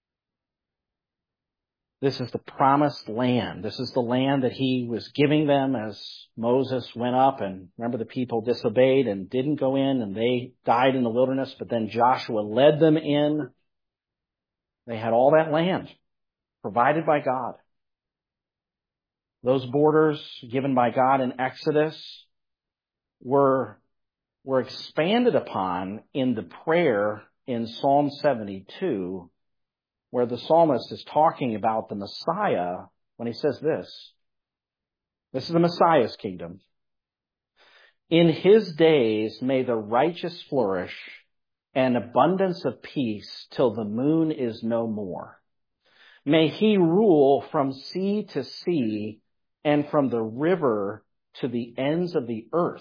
This is the promised land. This is the land that he was giving them as Moses went up. And remember, the people disobeyed and didn't go in, and they died in the wilderness. But then Joshua led them in. They had all that land provided by God. Those borders given by God in Exodus were expanded upon in the prayer in Psalm 72, where the psalmist is talking about the Messiah when he says this. This is the Messiah's kingdom. In his days may the righteous flourish and abundance of peace till the moon is no more. May he rule from sea to sea and from the river to the ends of the earth.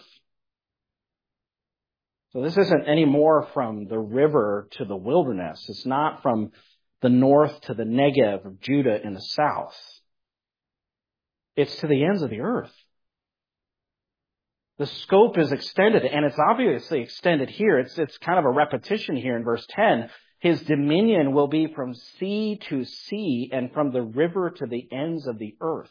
So this isn't any more from the river to the wilderness. It's not from the north to the Negev of Judah in the south. It's to the ends of the earth. The scope is extended, and it's obviously extended here. It's kind of a repetition here in verse 10. His dominion will be from sea to sea and from the river to the ends of the earth.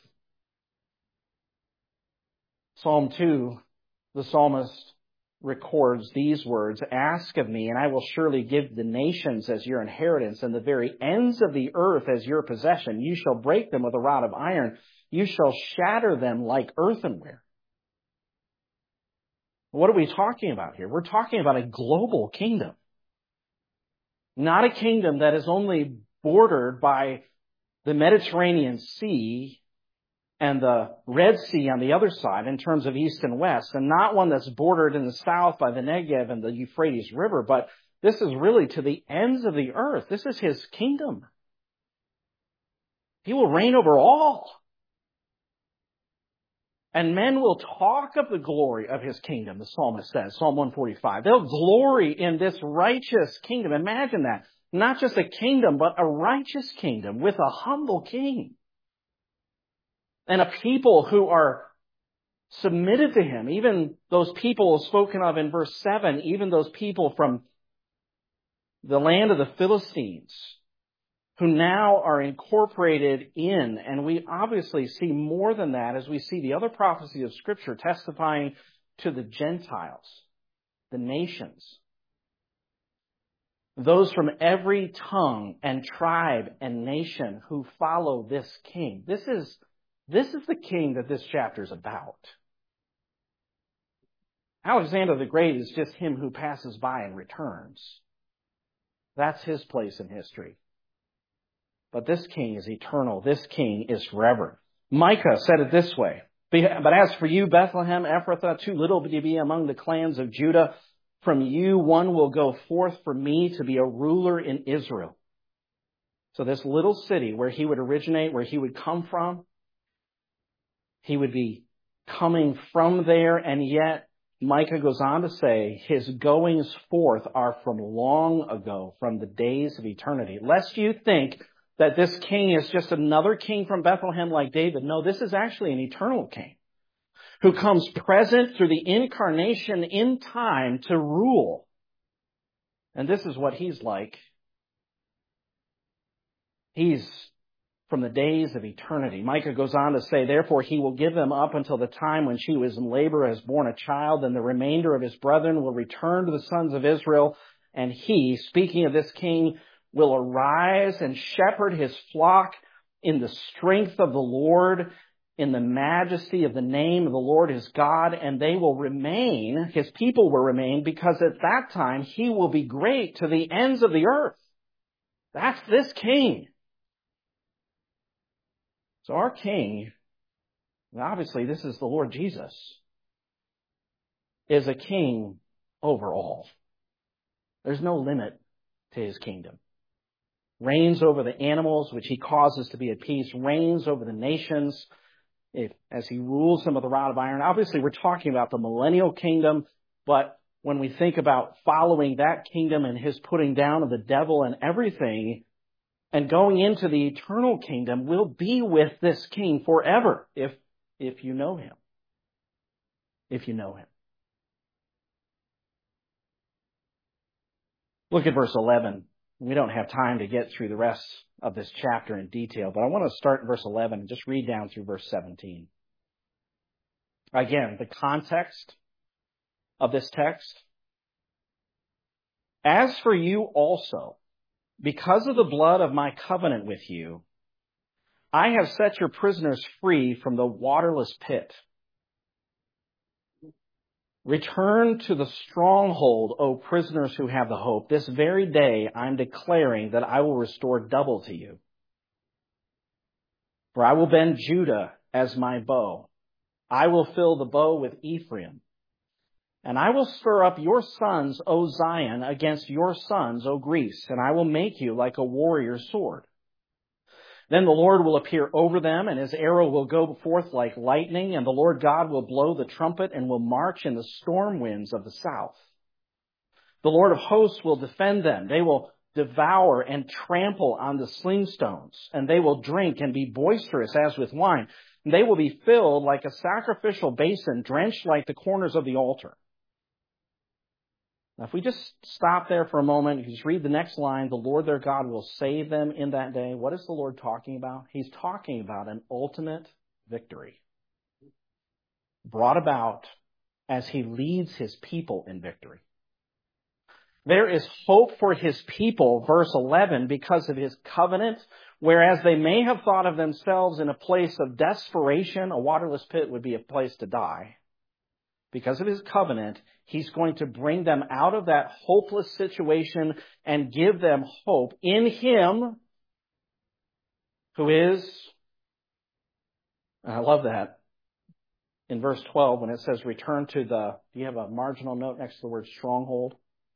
Psalm 2, the psalmist records these words, "Ask of me, and I will surely give the nations as your inheritance, and the very ends of the earth as your possession. You shall break them with a rod of iron. You shall shatter them like earthenware." What are we talking about here? We're talking about a global kingdom. Not a kingdom that is only bordered by the Mediterranean Sea and the Red Sea on the other side in terms of east and west, and not one that's bordered in the south by the Negev and the Euphrates River, but this is really to the ends of the earth. This is his kingdom. He will reign over all. And men will talk of the glory of his kingdom, the psalmist says, Psalm 145. They'll glory in this righteous kingdom. Imagine that. Not just a kingdom, but a righteous kingdom with a humble king. And a people who are submitted to him. Even those people spoken of in verse 7, even those people from the land of the Philistines, who now are incorporated in, and we obviously see more than that as we see the other prophecies of Scripture testifying to the Gentiles, the nations, those from every tongue and tribe and nation who follow this king. This is the king that this chapter is about. Alexander the Great is just him who passes by and returns. That's his place in history. But this king is eternal. This king is forever. Micah said it this way, "But as for you, Bethlehem, Ephrathah, too little to be among the clans of Judah, from you one will go forth for me to be a ruler in Israel." So this little city where he would originate, where he would come from, he would be coming from there, and yet Micah goes on to say his goings forth are from long ago, from the days of eternity. Lest you think that this king is just another king from Bethlehem like David. No, this is actually an eternal king who comes present through the incarnation in time to rule. And this is what he's like. He's from the days of eternity. Micah goes on to say, "Therefore he will give them up until the time when she was in labor, has borne a child, and the remainder of his brethren will return to the sons of Israel. And he," speaking of this king, "will arise and shepherd his flock in the strength of the Lord, in the majesty of the name of the Lord his God, and they will remain," his people will remain, "because at that time he will be great to the ends of the earth." That's this king. So our king, and obviously this is the Lord Jesus, is a king over all. There's no limit to his kingdom. Reigns over the animals, which he causes to be at peace, reigns over the nations as he rules them with a rod of iron. Obviously, we're talking about the millennial kingdom, but when we think about following that kingdom and his putting down of the devil and everything, and going into the eternal kingdom, we'll be with this king forever if you know him. If you know him. Look at verse 11. We don't have time to get through the rest of this chapter in detail, but I want to start in verse 11 and just read down through verse 17. Again, the context of this text. "As for you also, because of the blood of my covenant with you, I have set your prisoners free from the waterless pit. Return to the stronghold, O prisoners who have the hope. This very day I'm declaring that I will restore double to you. For I will bend Judah as my bow. I will fill the bow with Ephraim. And I will stir up your sons, O Zion, against your sons, O Greece, and I will make you like a warrior's sword. Then the Lord will appear over them, and his arrow will go forth like lightning, and the Lord God will blow the trumpet and will march in the storm winds of the south. The Lord of hosts will defend them. They will devour and trample on the slingstones, and they will drink and be boisterous as with wine. And they will be filled like a sacrificial basin, drenched like the corners of the altar. Now, if we just stop there for a moment, you just read the next line, the Lord their God will save them in that day. What is the Lord talking about? He's talking about an ultimate victory brought about as he leads his people in victory. There is hope for his people, verse 11, because of his covenant, whereas they may have thought of themselves in a place of desperation, a waterless pit would be a place to die. Because of his covenant, he's going to bring them out of that hopeless situation and give them hope in him who is, and I love that, in verse 12 when it says return to do you have a marginal note next to the word stronghold?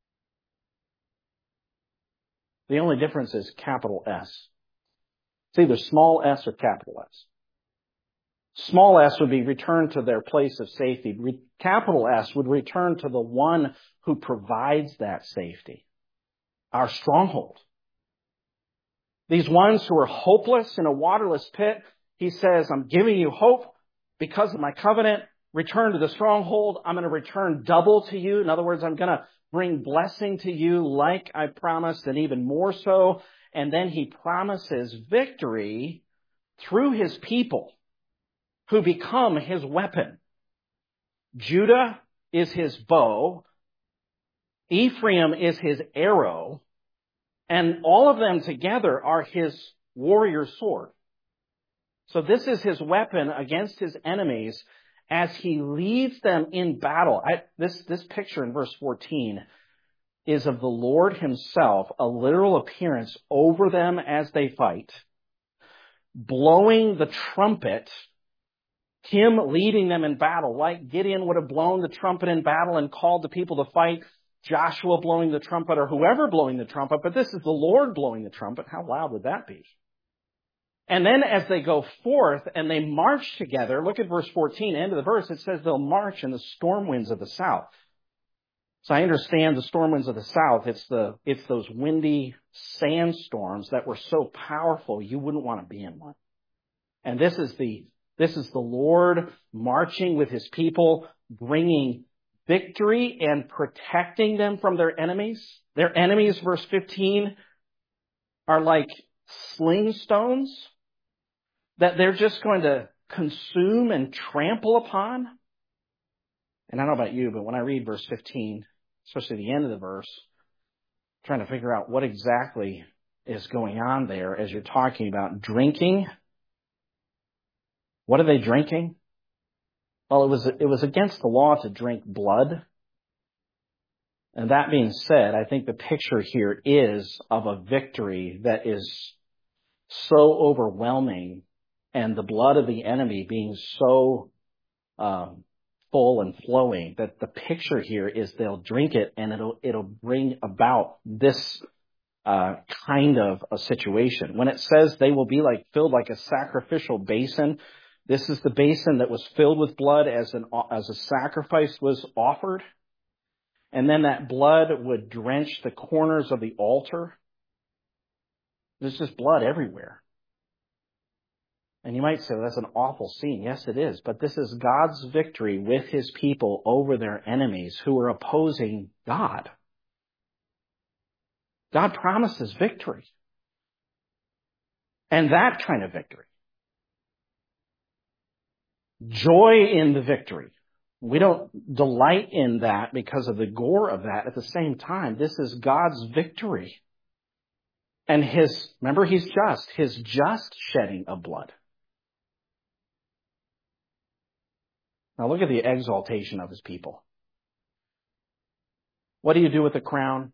The only difference is capital S. It's either small s or capital S. Small s would be return to their place of safety. Capital S would return to the one who provides that safety. Our stronghold. These ones who are hopeless in a waterless pit, he says, I'm giving you hope because of my covenant. Return to the stronghold. I'm going to return double to you. In other words, I'm going to bring blessing to you like I promised and even more so. And then he promises victory through his people who become his weapon. Judah is his bow. Ephraim is his arrow. And all of them together are his warrior sword. So this is his weapon against his enemies as he leads them in battle. This picture in verse 14 is of the Lord himself, a literal appearance over them as they fight, blowing the trumpet, him leading them in battle, like Gideon would have blown the trumpet in battle and called the people to fight, Joshua blowing the trumpet, or whoever blowing the trumpet, but this is the Lord blowing the trumpet. How loud would that be? And then as they go forth and they march together, look at verse 14, end of the verse, it says they'll march in the storm winds of the south. So I understand the storm winds of the south, it's those windy sandstorms that were so powerful you wouldn't want to be in one. And this is the Lord marching with his people, bringing victory and protecting them from their enemies. Their enemies, verse 15, are like sling stones that they're just going to consume and trample upon. And I don't know about you, but when I read verse 15, especially the end of the verse, I'm trying to figure out what exactly is going on there as you're talking about drinking. What are they drinking? Well, it was against the law to drink blood. And that being said, I think the picture here is of a victory that is so overwhelming, and the blood of the enemy being so full and flowing that the picture here is they'll drink it and it'll bring about this kind of a situation. When it says they will be filled like a sacrificial basin, this is the basin that was filled with blood as a sacrifice was offered. And then that blood would drench the corners of the altar. There's just blood everywhere. And you might say, well, that's an awful scene. Yes, it is. But this is God's victory with his people over their enemies who are opposing God. God promises victory. And that kind of victory. Joy in the victory. We don't delight in that because of the gore of that. At the same time, this is God's victory. And remember, he's just, his just shedding of blood. Now look at the exaltation of his people. What do you do with the crown?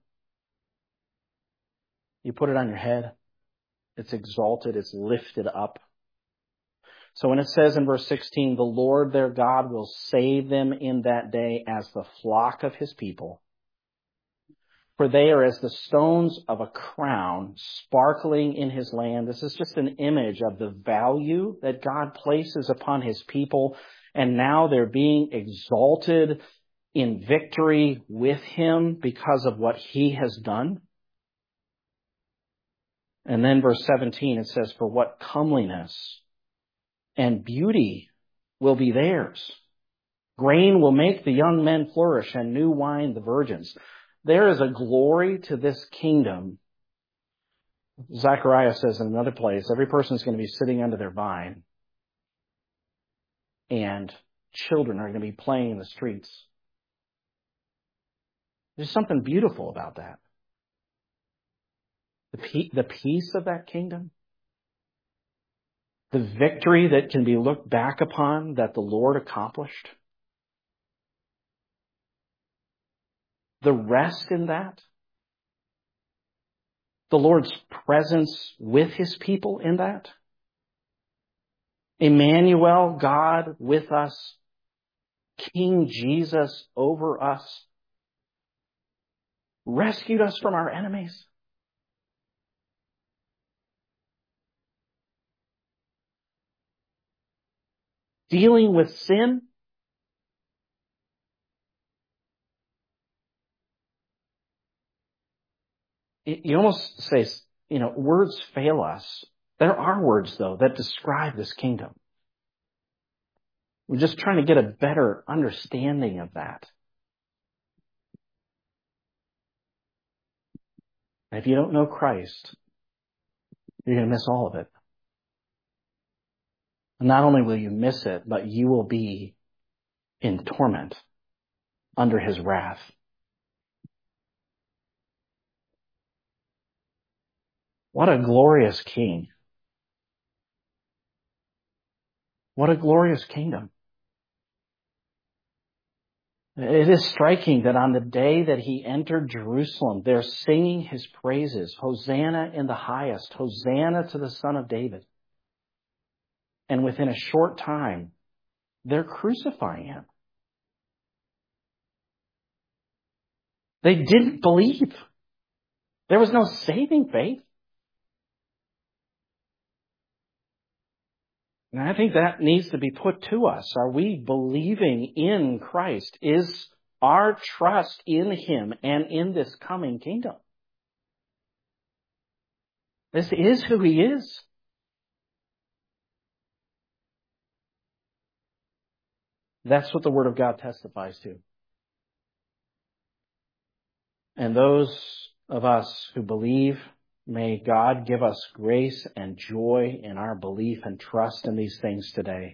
You put it on your head. It's exalted. It's lifted up. So when it says in verse 16, the Lord their God will save them in that day as the flock of his people, For they are as the stones of a crown sparkling in his land. This is just an image of the value that God places upon his people. And now they're being exalted in victory with him because of what he has done. And then verse 17, it says, for what comeliness and beauty will be theirs. Grain will make the young men flourish, and new wine the virgins. There is a glory to this kingdom. Zechariah says in another place, every person is going to be sitting under their vine, and children are going to be playing in the streets. There's something beautiful about that. The peace of that kingdom. The victory that can be looked back upon that the Lord accomplished. The rest in that. The Lord's presence with his people in that. Emmanuel, God with us. King Jesus over us. Rescued us from our enemies. Dealing with sin. You almost say, words fail us. There are words, though, that describe this kingdom. We're just trying to get a better understanding of that. And if you don't know Christ, you're going to miss all of it. And not only will you miss it, but you will be in torment under his wrath. What a glorious king. What a glorious kingdom. It is striking that on the day that he entered Jerusalem, they're singing his praises. Hosanna in the highest. Hosanna to the Son of David. And within a short time, they're crucifying him. They didn't believe. There was no saving faith. And I think that needs to be put to us. Are we believing in Christ? Is our trust in him and in this coming kingdom? This is who he is. That's what the Word of God testifies to. And those of us who believe, may God give us grace and joy in our belief and trust in these things today.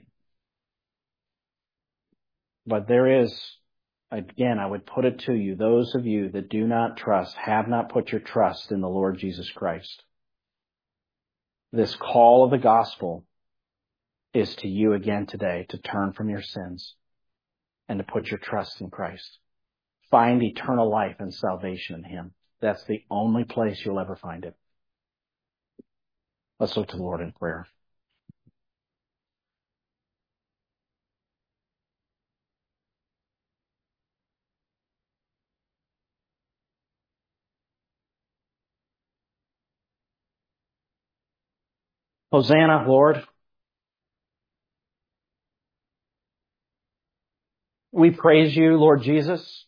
But there is, again, I would put it to you, those of you that do not trust, have not put your trust in the Lord Jesus Christ. This call of the gospel is to you again today to turn from your sins and to put your trust in Christ. Find eternal life and salvation in him. That's the only place you'll ever find it. Let's look to the Lord in prayer. Hosanna, Lord. We praise you, Lord Jesus.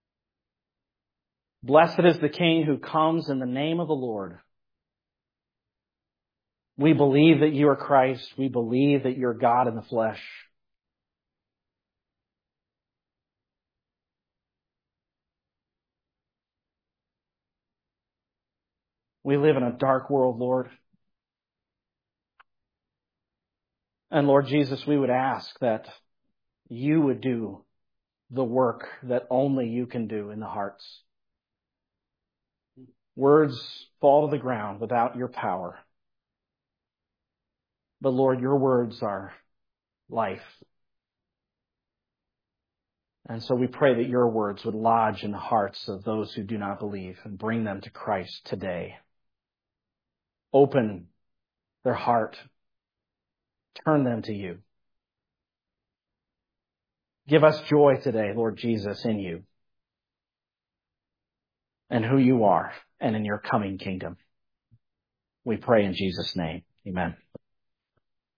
Blessed is the King who comes in the name of the Lord. We believe that you are Christ. We believe that you're God in the flesh. We live in a dark world, Lord. And Lord Jesus, we would ask that you would do the work that only you can do in the hearts. Words fall to the ground without your power. But Lord, your words are life. And so we pray that your words would lodge in the hearts of those who do not believe and bring them to Christ today. Open their heart. Turn them to you. Give us joy today, Lord Jesus, in you. and who you are and in your coming kingdom. We pray in Jesus' name. Amen.